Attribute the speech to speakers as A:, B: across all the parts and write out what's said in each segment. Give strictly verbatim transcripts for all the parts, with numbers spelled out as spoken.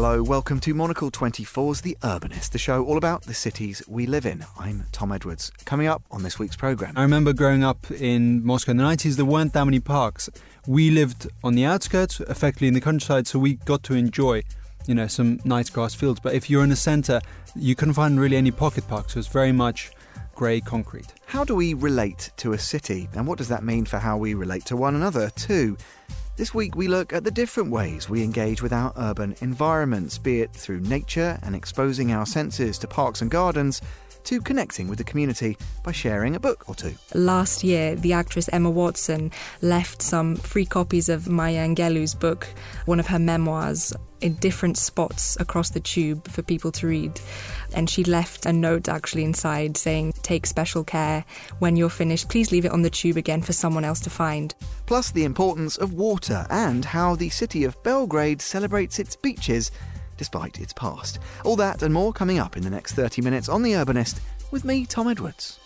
A: Hello, welcome to Monocle twenty-four's The Urbanist, the show all about the cities we live in. I'm Tom Edwards. Coming up on this week's programme.
B: I remember growing up in Moscow in the nineties, there weren't that many parks. We lived on the outskirts, effectively in the countryside, so we got to enjoy, you know, some nice grass fields. But if you're in the centre, you couldn't find really any pocket parks. It was very much grey concrete.
A: How do we relate to a city? And what does that mean for how we relate to one another too? This week we look at the different ways we engage with our urban environments, be it through nature and exposing our senses to parks and gardens, to connecting with the community by sharing a book or two.
C: Last year, the actress Emma Watson left some free copies of Maya Angelou's book, one of her memoirs, in different spots across the tube for people to read. And she left a note actually inside saying, take special care. When you're finished, please leave it on the tube again for someone else to find.
A: Plus the importance of water and how the city of Belgrade celebrates its beaches despite its past. All that and more coming up in the next thirty minutes on The Urbanist with me, Tom Edwards.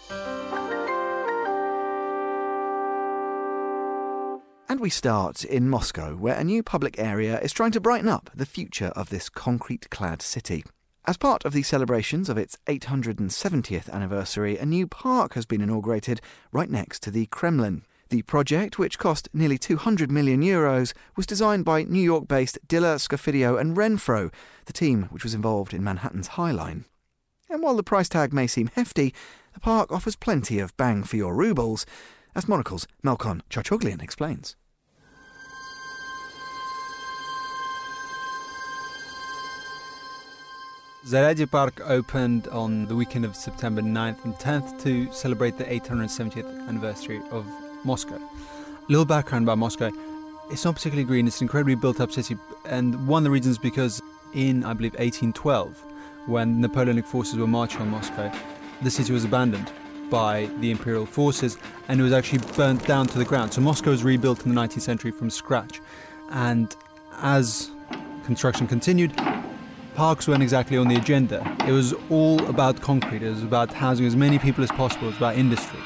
A: And we start in Moscow, where a new public area is trying to brighten up the future of this concrete-clad city. As part of the celebrations of its eight hundred seventieth anniversary, a new park has been inaugurated right next to the Kremlin. The project, which cost nearly two hundred million euros, was designed by New York-based Diller, Scofidio and Renfro, the team which was involved in Manhattan's High Line. And while the price tag may seem hefty, the park offers plenty of bang for your rubles, as Monocle's Melkon Charchoglian explains.
B: Zarядye Park opened on the weekend of September ninth and tenth to celebrate the eight hundred seventieth anniversary of Moscow. A little background about Moscow. It's not particularly green, it's an incredibly built-up city, and one of the reasons because in, I believe, eighteen twelve, when Napoleonic forces were marching on Moscow, the city was abandoned by the imperial forces and it was actually burnt down to the ground. So Moscow was rebuilt in the nineteenth century from scratch. And as construction continued, parks weren't exactly on the agenda. It was all about concrete, it was about housing as many people as possible, it was about industry.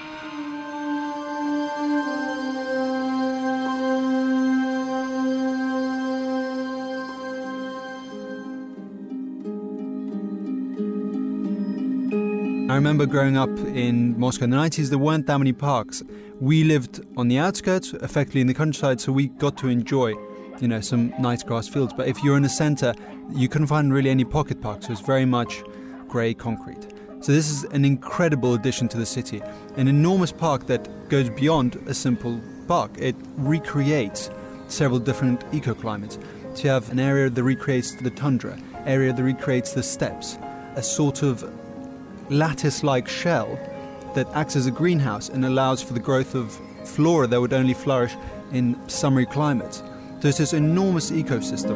B: I remember growing up in Moscow in the nineties, there weren't that many parks. We lived on the outskirts, effectively in the countryside, so we got to enjoy, you know, some nice grass fields. But if you're in the centre, you couldn't find really any pocket parks. It was very much grey concrete. So this is an incredible addition to the city. An enormous park that goes beyond a simple park. It recreates several different ecoclimates. So you have an area that recreates the tundra, area that recreates the steppes, a sort of lattice-like shell that acts as a greenhouse and allows for the growth of flora that would only flourish in summery climates. So it's this enormous ecosystem.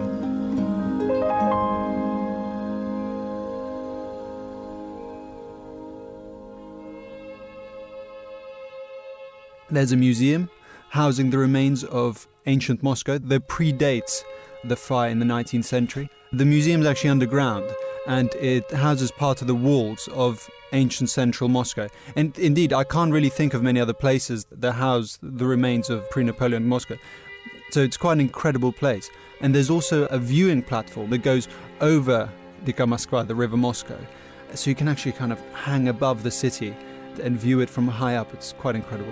B: There's a museum housing the remains of ancient Moscow that predates the fire in the nineteenth century. The museum is actually underground, and it houses part of the walls of ancient central Moscow. And indeed, I can't really think of many other places that house the remains of pre-Napoleon Moscow. So it's quite an incredible place. And there's also a viewing platform that goes over Reka Moskva, the River Moscow. So you can actually kind of hang above the city and view it from high up. It's quite incredible.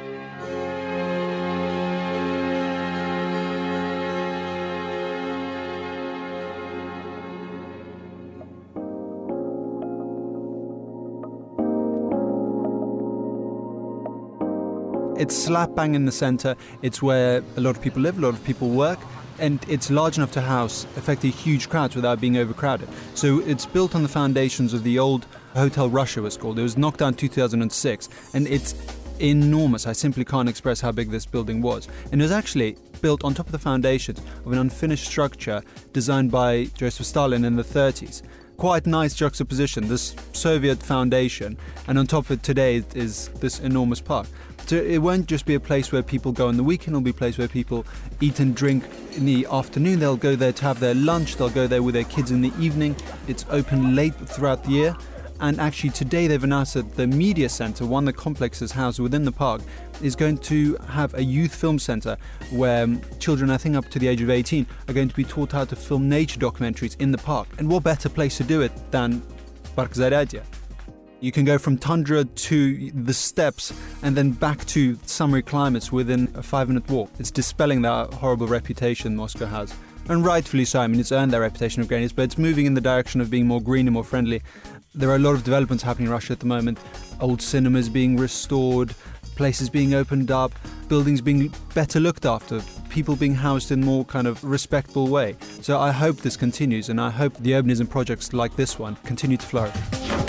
B: It's slap bang in the centre. It's where a lot of people live, a lot of people work, and it's large enough to house effectively huge crowds without being overcrowded. So it's built on the foundations of the old Hotel Russia, was called. It was knocked down in two thousand six, and it's enormous. I simply can't express how big this building was. And it was actually built on top of the foundations of an unfinished structure designed by Joseph Stalin in the thirties. Quite nice juxtaposition, this Soviet foundation, and on top of it today is this enormous park. So it won't just be a place where people go on the weekend, it'll be a place where people eat and drink in the afternoon. They'll go there to have their lunch, they'll go there with their kids in the evening. It's open late throughout the year, And actually today they've announced that the media centre, one of the complexes housed within the park, is going to have a youth film centre where um, children, I think up to the age of eighteen, are going to be taught how to film nature documentaries in the park. And what better place to do it than Park Zaryadia? You can go from tundra to the steppes and then back to summery climates within a five-minute walk. It's dispelling that horrible reputation Moscow has. And rightfully so. I mean, it's earned that reputation of greeniness, but it's moving in the direction of being more green and more friendly. There are a lot of developments happening in Russia at the moment. Old cinemas being restored, places being opened up, buildings being better looked after, people being housed in more kind of respectable way. So I hope this continues, and I hope the urbanism projects like this one continue to flourish.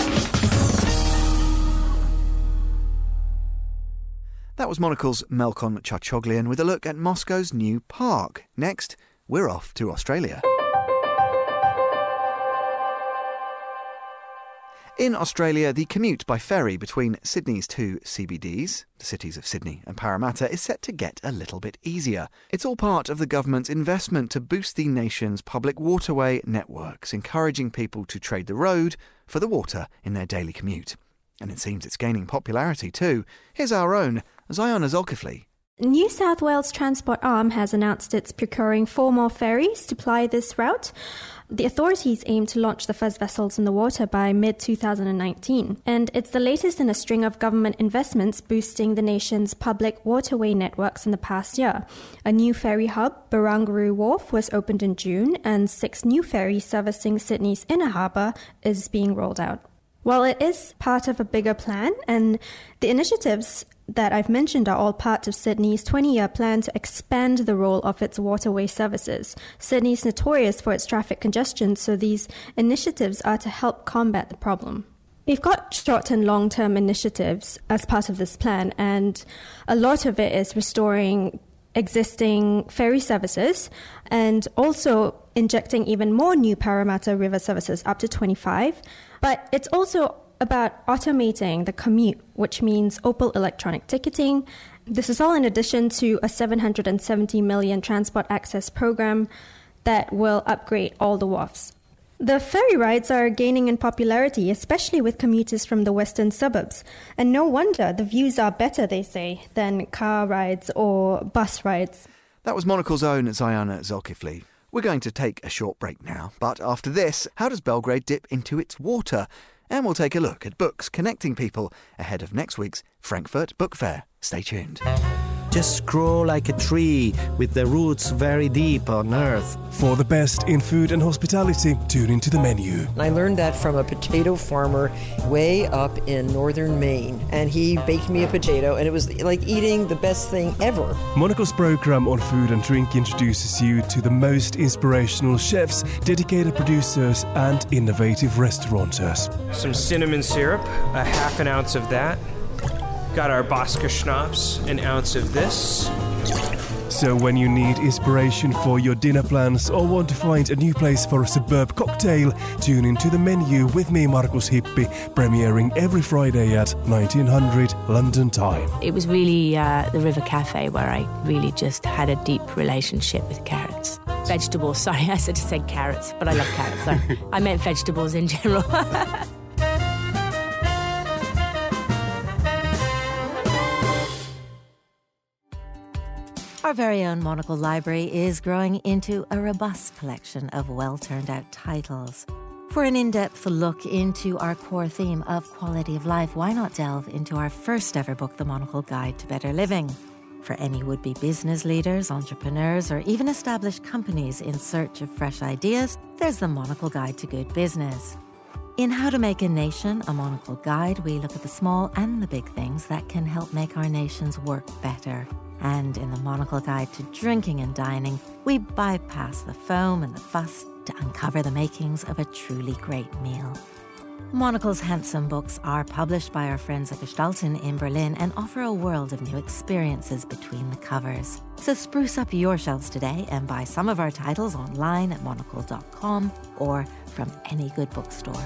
A: That was Monocle's Melkon Chachoglian with a look at Moscow's new park. Next, we're off to Australia. In Australia, the commute by ferry between Sydney's two C B Ds, the cities of Sydney and Parramatta, is set to get a little bit easier. It's all part of the government's investment to boost the nation's public waterway networks, encouraging people to trade the road for the water in their daily commute. And it seems it's gaining popularity too. Here's our own Ziona Zolkifli.
D: New South Wales Transport Arm has announced it's procuring four more ferries to ply this route. The authorities aim to launch the first vessels in the water by mid twenty nineteen, and it's the latest in a string of government investments boosting the nation's public waterway networks in the past year. A new ferry hub, Barangaroo Wharf, was opened in June, and six new ferries servicing Sydney's inner harbour is being rolled out. While it is part of a bigger plan, and the initiatives that I've mentioned are all part of Sydney's twenty-year plan to expand the role of its waterway services. Sydney is notorious for its traffic congestion, so these initiatives are to help combat the problem. We've got short and long-term initiatives as part of this plan, and a lot of it is restoring existing ferry services and also injecting even more new Parramatta River services, up to twenty-five. But it's also about automating the commute, which means Opal electronic ticketing. This is all in addition to a seven hundred seventy million transport access program that will upgrade all the wharfs. The ferry rides are gaining in popularity, especially with commuters from the western suburbs. And no wonder, the views are better, they say, than car rides or bus rides.
A: That was Monocle's own Ziona Zolkifli. We're going to take a short break now, but after this, how does Belgrade dip into its water? And we'll take a look at books connecting people ahead of next week's Frankfurt Book Fair. Stay tuned.
E: Just grow like a tree with the roots very deep on earth.
F: For the best in food and hospitality, tune into the menu.
G: I learned that from a potato farmer way up in northern Maine. And he baked me a potato, and it was like eating the best thing ever.
F: Monocle's program on food and drink introduces you to the most inspirational chefs, dedicated producers, and innovative restaurateurs.
H: Some cinnamon syrup, a half an ounce of that. Got our Boska schnapps, an ounce of this.
F: So when you need inspiration for your dinner plans or want to find a new place for a superb cocktail, tune into the menu with me, Markus Hippi, premiering every Friday at nineteen hundred London time.
I: It was really uh, the River Cafe where I really just had a deep relationship with carrots. Vegetables, sorry, I said said carrots, but I love carrots, sorry. I meant vegetables in general.
J: Our very own Monocle Library is growing into a robust collection of well-turned-out titles. For an in-depth look into our core theme of quality of life, why not delve into our first-ever book, The Monocle Guide to Better Living? For any would-be business leaders, entrepreneurs, or even established companies in search of fresh ideas, there's The Monocle Guide to Good Business. In How to Make a Nation, a Monocle Guide, we look at the small and the big things that can help make our nations work better. And in the Monocle Guide to Drinking and Dining, we bypass the foam and the fuss to uncover the makings of a truly great meal. Monocle's handsome books are published by our friends at Gestalten in Berlin and offer a world of new experiences between the covers. So spruce up your shelves today and buy some of our titles online at monocle dot com or from any good bookstore.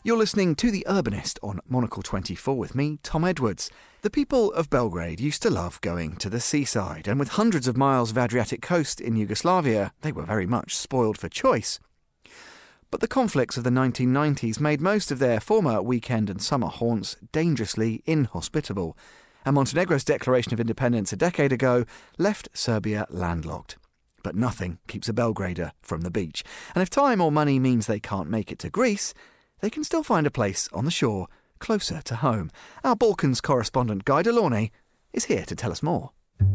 A: You're listening to The Urbanist on Monocle twenty-four with me, Tom Edwards. The people of Belgrade used to love going to the seaside, and with hundreds of miles of Adriatic coast in Yugoslavia, they were very much spoiled for choice. But the conflicts of the nineteen nineties made most of their former weekend and summer haunts dangerously inhospitable, and Montenegro's declaration of independence a decade ago left Serbia landlocked. But nothing keeps a Belgrader from the beach, and if time or money means they can't make it to Greece, they can still find a place on the shore, closer to home. Our Balkans correspondent Guy Delaunay is here to tell us more.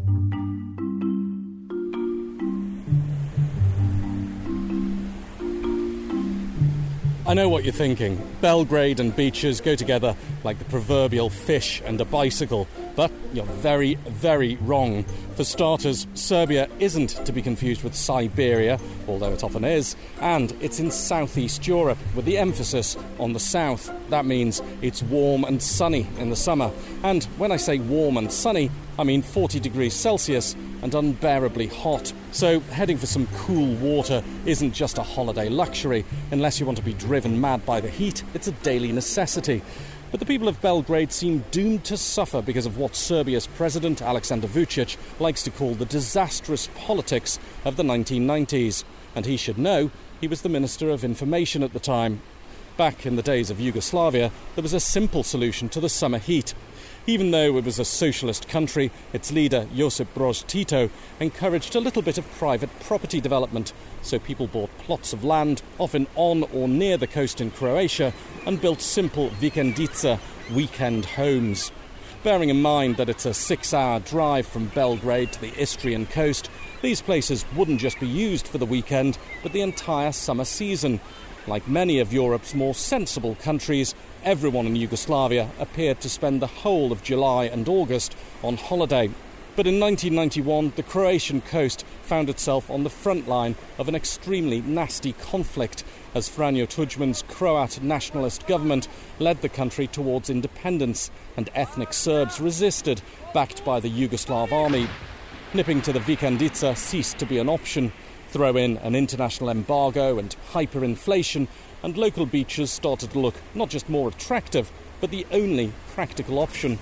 K: I know what you're thinking. Belgrade and beaches go together like the proverbial fish and a bicycle. But you're very, very wrong. For starters, Serbia isn't to be confused with Siberia, although it often is, and it's in southeast Europe, with the emphasis on the south. That means it's warm and sunny in the summer. And when I say warm and sunny, I mean forty degrees Celsius and unbearably hot. So heading for some cool water isn't just a holiday luxury. Unless you want to be driven mad by the heat, it's a daily necessity. But the people of Belgrade seem doomed to suffer because of what Serbia's president, Aleksandar Vučić, likes to call the disastrous politics of the nineteen nineties. And he should know, he was the Minister of Information at the time. Back in the days of Yugoslavia, there was a simple solution to the summer heat. Even though it was a socialist country, its leader, Josip Broz Tito, encouraged a little bit of private property development. So people bought plots of land, often on or near the coast in Croatia, and built simple vikendica, weekend homes. Bearing in mind that it's a six-hour drive from Belgrade to the Istrian coast, these places wouldn't just be used for the weekend, but the entire summer season. Like many of Europe's more sensible countries, everyone in Yugoslavia appeared to spend the whole of July and August on holiday. But in nineteen ninety-one, the Croatian coast found itself on the front line of an extremely nasty conflict as Franjo Tudjman's Croat nationalist government led the country towards independence, and ethnic Serbs resisted, backed by the Yugoslav army. Nipping to the vikendica ceased to be an option. Throw in an international embargo and hyperinflation, and local beaches started to look not just more attractive, but the only practical option.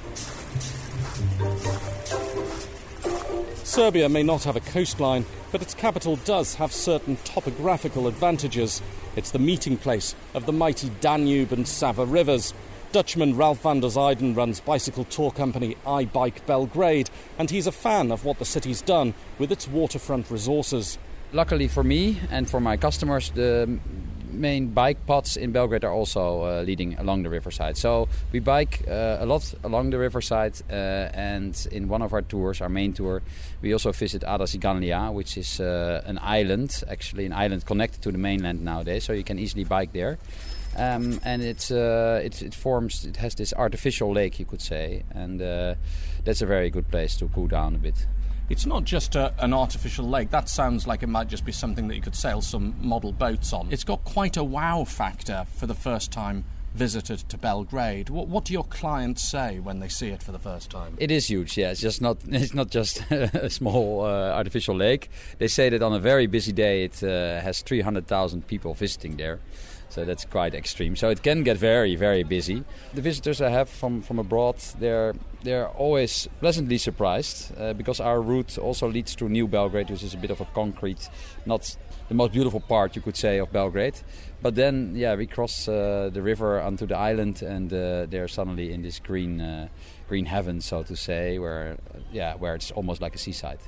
K: Serbia may not have a coastline, but its capital does have certain topographical advantages. It's the meeting place of the mighty Danube and Sava rivers. Dutchman Ralph van der Zijden runs bicycle tour company iBike Belgrade, and he's a fan of what the city's done with its waterfront resources.
L: Luckily for me and for my customers, the main bike paths in Belgrade are also uh, leading along the riverside. So we bike uh, a lot along the riverside, uh, and in one of our tours, our main tour, we also visit Ada Ciganlia, which is uh, an island, actually an island connected to the mainland nowadays, so you can easily bike there. Um, and it's, uh, it, it forms, it has this artificial lake, you could say, and uh, that's a very good place to cool down a bit.
K: It's not just a, an artificial lake. That sounds like it might just be something that you could sail some model boats on. It's got quite a wow factor for the first time visitor to Belgrade. What, what do your clients say when they see it for the first time?
L: It is huge, yeah. It's just not it's not just a small uh, artificial lake. They say that on a very busy day it uh, has three hundred thousand people visiting there. So that's quite extreme. So it can get very, very busy. The visitors I have from, from abroad, they're they're always pleasantly surprised uh, because our route also leads through New Belgrade, which is a bit of a concrete, not the most beautiful part, you could say, of Belgrade. But then, yeah, we cross uh, the river onto the island, and uh, they're suddenly in this green uh, green heaven, so to say, where uh, yeah, where it's almost like a seaside.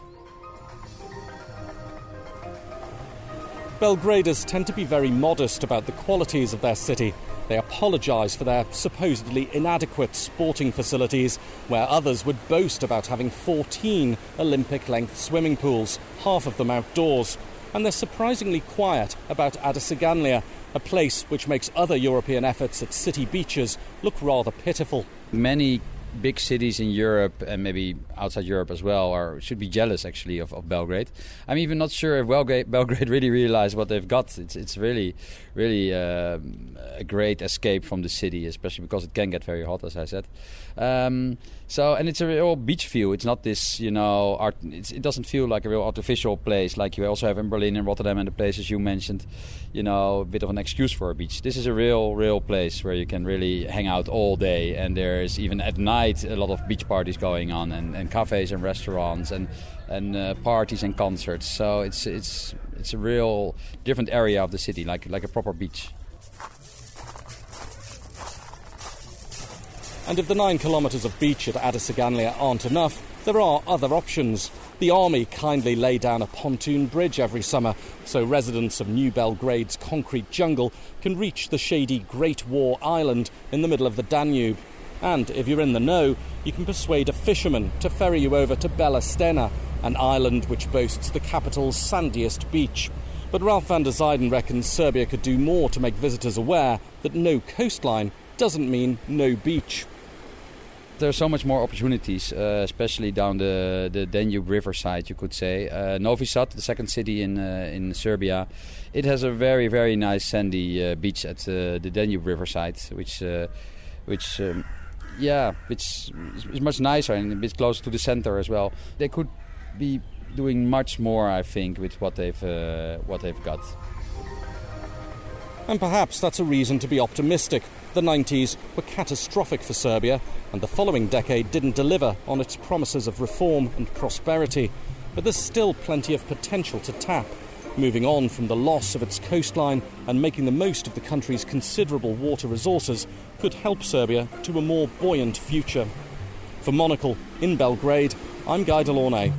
K: Belgraders tend to be very modest about the qualities of their city. They apologise for their supposedly inadequate sporting facilities, where others would boast about having fourteen Olympic-length swimming pools, half of them outdoors. And they're surprisingly quiet about Ada Ciganlia, a place which makes other European efforts at city beaches look rather pitiful.
L: Many big cities in Europe and maybe outside Europe as well are should be jealous actually of, of Belgrade. I'm even not sure if Belgrade, Belgrade really realize what they've got. It's it's really really uh, a great escape from the city, especially because it can get very hot, as I said. Um, so and it's a real beach view. It's not this, you know, art. It's, it doesn't feel like a real artificial place like you also have in Berlin and Rotterdam and the places you mentioned. You know, a bit of an excuse for a beach. This is a real, real place where you can really hang out all day, and there's even at night a lot of beach parties going on, and, and cafes and restaurants and and uh, parties and concerts. So it's it's it's a real different area of the city, like like a proper beach.
K: And if the nine kilometres of beach at Adda aren't enough, there are other options. The army kindly lay down a pontoon bridge every summer, so residents of New Belgrade's concrete jungle can reach the shady Great War Island in the middle of the Danube. And if you're in the know, you can persuade a fisherman to ferry you over to Bela Stena, an island which boasts the capital's sandiest beach. But Ralph van der Zijden reckons Serbia could do more to make visitors aware that no coastline doesn't mean no beach.
L: There's so much more opportunities, uh, especially down the, the Danube River side, you could say. Uh, Novi Sad, the second city in uh, in Serbia, it has a very, very nice sandy uh, beach at uh, the Danube River side, which, uh, which, um, yeah, which is much nicer and a bit closer to the center as well. They could be doing much more, I think, with what they've uh, what they've got.
K: And perhaps that's a reason to be optimistic. The nineties were catastrophic for Serbia, and the following decade didn't deliver on its promises of reform and prosperity. But there's still plenty of potential to tap. Moving on from the loss of its coastline and making the most of the country's considerable water resources could help Serbia to a more buoyant future. For Monocle, in Belgrade, I'm Guy Delaunay.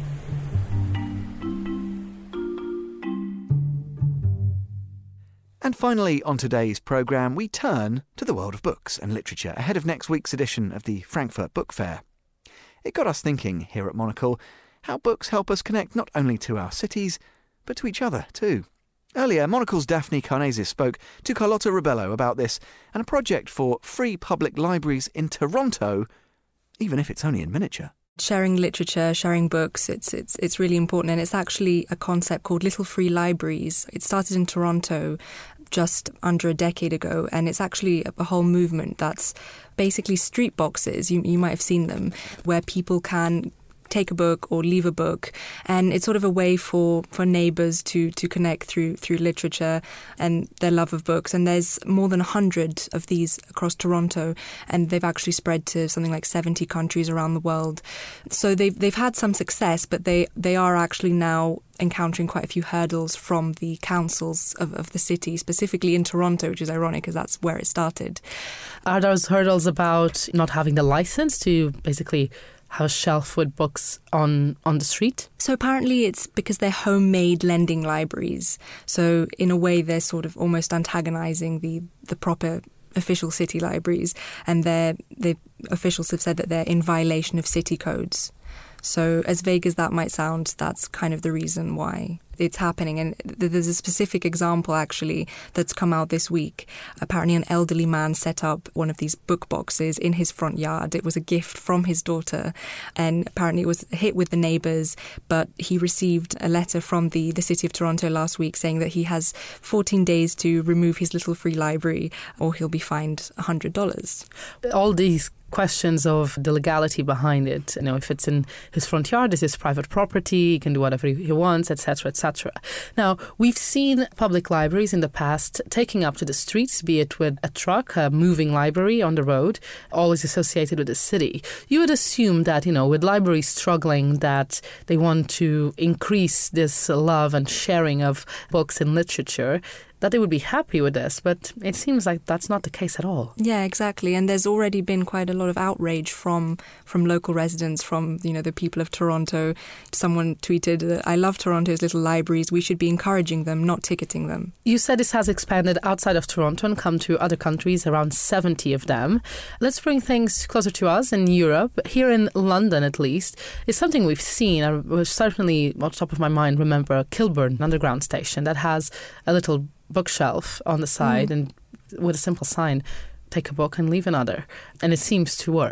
A: And finally, on today's programme, we turn to the world of books and literature ahead of next week's edition of the Frankfurt Book Fair. It got us thinking here at Monocle how books help us connect not only to our cities, but to each other too. Earlier, Monocle's Daphne Karnazes spoke to Carlotta Rebello about this and a project for free public libraries in Toronto, even if it's only in miniature.
C: Sharing literature, sharing books, it's it's it's really important, and it's actually a concept called Little Free Libraries. It started in Toronto just under a decade ago, and it's actually a whole movement that's basically street boxes, you, you might have seen them, where people can take a book or leave a book, and it's sort of a way for, for neighbours to to connect through through literature and their love of books. And there's more than a hundred of these across Toronto, and they've actually spread to something like seventy countries around the world. So they've they've had some success, but they they are actually now encountering quite a few hurdles from the councils of, of the city, specifically in Toronto, which is ironic because that's where it started.
M: Are those hurdles about not having the license to basically have a shelf with books on, on the street?
C: So apparently it's because they're homemade lending libraries. So in a way they're sort of almost antagonising the, the proper official city libraries, and they're, the officials have said that they're in violation of city codes. So as vague as that might sound, that's kind of the reason why it's happening. And there's a specific example, actually, that's come out this week. Apparently an elderly man set up one of these book boxes in his front yard. It was a gift from his daughter, and apparently it was a hit with the neighbours, but he received a letter from the, the City of Toronto last week saying that he has fourteen days to remove his little free library or he'll be fined one hundred dollars.
M: All these questions of the legality behind it, you know, if it's in his front yard, is his private property, he can do whatever he wants, et cetera, et cetera. Now, we've seen public libraries in the past taking up to the streets, be it with a truck, a moving library on the road, always associated with the city. You would assume that, you know, with libraries struggling, that they want to increase this love and sharing of books and literature, that they would be happy with this, but it seems like that's not the case at all.
C: Yeah, exactly. And there's already been quite a lot of outrage from from local residents, from, you know, the people of Toronto. Someone tweeted, "I love Toronto's little libraries. We should be encouraging them, not ticketing them."
M: You said this has expanded outside of Toronto and come to other countries, around seventy of them. Let's bring things closer to us in Europe. Here in London, at least, it's something we've seen. I was certainly, on top of my mind, remember Kilburn Underground Station that has a little bookshelf on the side mm. and with a simple sign, take a book and leave another. And it seems to work.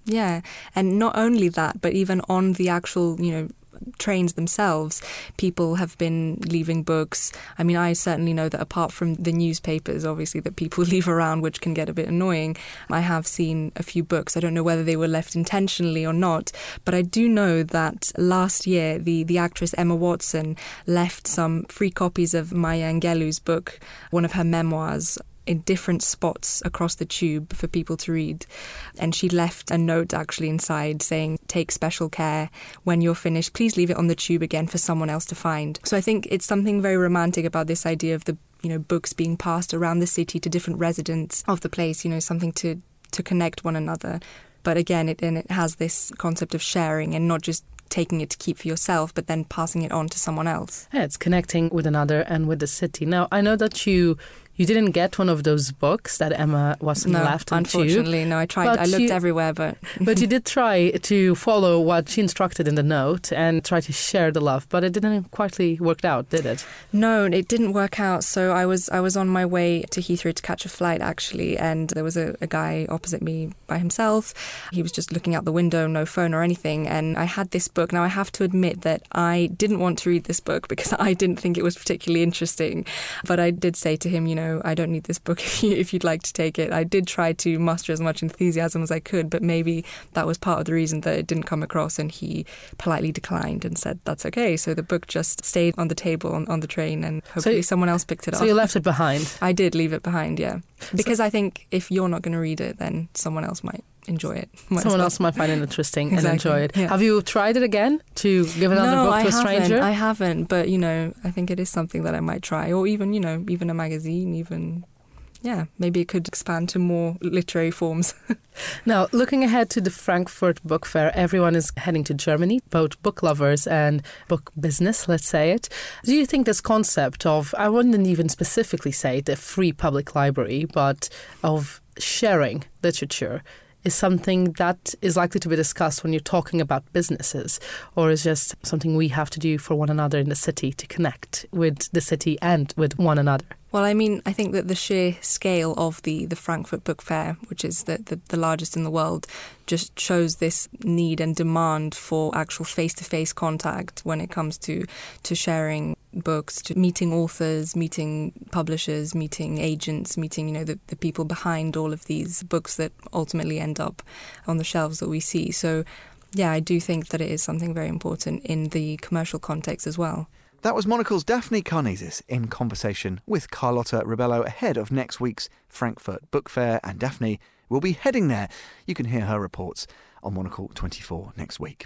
C: Yeah, and not only that, but even on the actual, you know, trains themselves, people have been leaving books. I mean, I certainly know that apart from the newspapers, obviously, that people leave around, which can get a bit annoying, I have seen a few books. I don't know whether they were left intentionally or not, but I do know that last year, the, the actress Emma Watson left some free copies of Maya Angelou's book, one of her memoirs, in different spots across the tube for people to read. And she left a note actually inside saying, take special care. When you're finished, please leave it on the tube again for someone else to find. So I think it's something very romantic about this idea of the, you know, books being passed around the city to different residents of the place, you know, something to, to connect one another. But again, it, and it has this concept of sharing and not just taking it to keep for yourself, but then passing it on to someone else.
M: Yeah, it's connecting with another and with the city. Now, I know that you you didn't get one of those books that Emma Watson
C: no,
M: left on
C: unfortunately,
M: you.
C: no, I tried. I looked
M: you,
C: everywhere, but...
M: but you did try to follow what she instructed in the note and try to share the love, but it didn't quite work out, did it?
C: No, it didn't work out. So I was I was on my way to Heathrow to catch a flight, actually, and there was a, a guy opposite me by himself. He was just looking out the window, no phone or anything, and I had this book. Now, I have to admit that I didn't want to read this book because I didn't think it was particularly interesting, but I did say to him, you know, I don't need this book if, you, if you'd like to take it. I did try to muster as much enthusiasm as I could, but maybe that was part of the reason that it didn't come across, and he politely declined and said that's okay. So the book just stayed on the table on, on the train, and hopefully so, someone else picked it
M: so
C: up.
M: So you left it behind?
C: I did leave it behind, yeah. Because
M: so,
C: I think if you're not going to read it, then someone else might enjoy it.
M: Might someone well. else might find it interesting
C: exactly,
M: and enjoy it.
C: Yeah.
M: Have you tried it again to give another
C: no,
M: book to
C: I
M: a stranger?
C: Haven't, I haven't, but, you know, I think it is something that I might try. Or even, you know, even a magazine, even... Yeah, maybe it could expand to more literary forms.
M: Now, looking ahead to the Frankfurt Book Fair, everyone is heading to Germany, both book lovers and book business, let's say it. Do you think this concept of, I wouldn't even specifically say the free public library, but of sharing literature is something that is likely to be discussed when you're talking about businesses, or is just something we have to do for one another in the city to connect with the city and with one another?
C: Well, I mean, I think that the sheer scale of the, the Frankfurt Book Fair, which is the, the, the largest in the world, just shows this need and demand for actual face-to-face contact when it comes to, to sharing books, to meeting authors, meeting publishers, meeting agents, meeting, you know, the, the people behind all of these books that ultimately end up on the shelves that we see. So, yeah, I do think that it is something very important in the commercial context as well.
A: That was Monocle's Daphne Karnezis in conversation with Carlotta Ribello ahead of next week's Frankfurt Book Fair, and Daphne will be heading there. You can hear her reports on Monocle twenty-four next week.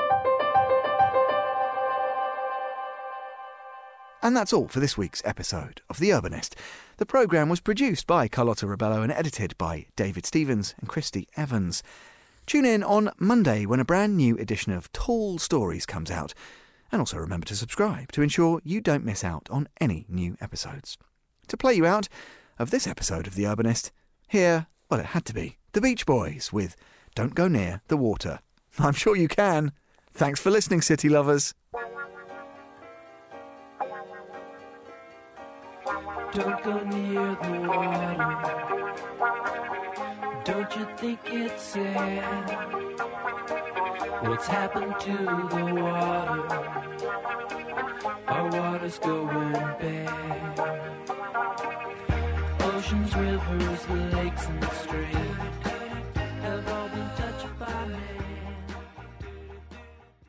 A: And that's all for this week's episode of The Urbanist. The programme was produced by Carlotta Ribello and edited by David Stevens and Christy Evans. Tune in on Monday when a brand new edition of Tall Stories comes out. And also remember to subscribe to ensure you don't miss out on any new episodes. To play you out of this episode of The Urbanist, here, well, it had to be, The Beach Boys with Don't Go Near the Water. I'm sure you can. Thanks for listening, city lovers.
N: Don't go near the water. Don't you think it's sad what's happened to the water? Our water's going bad. Oceans, rivers, lakes and streams have all been touched by man.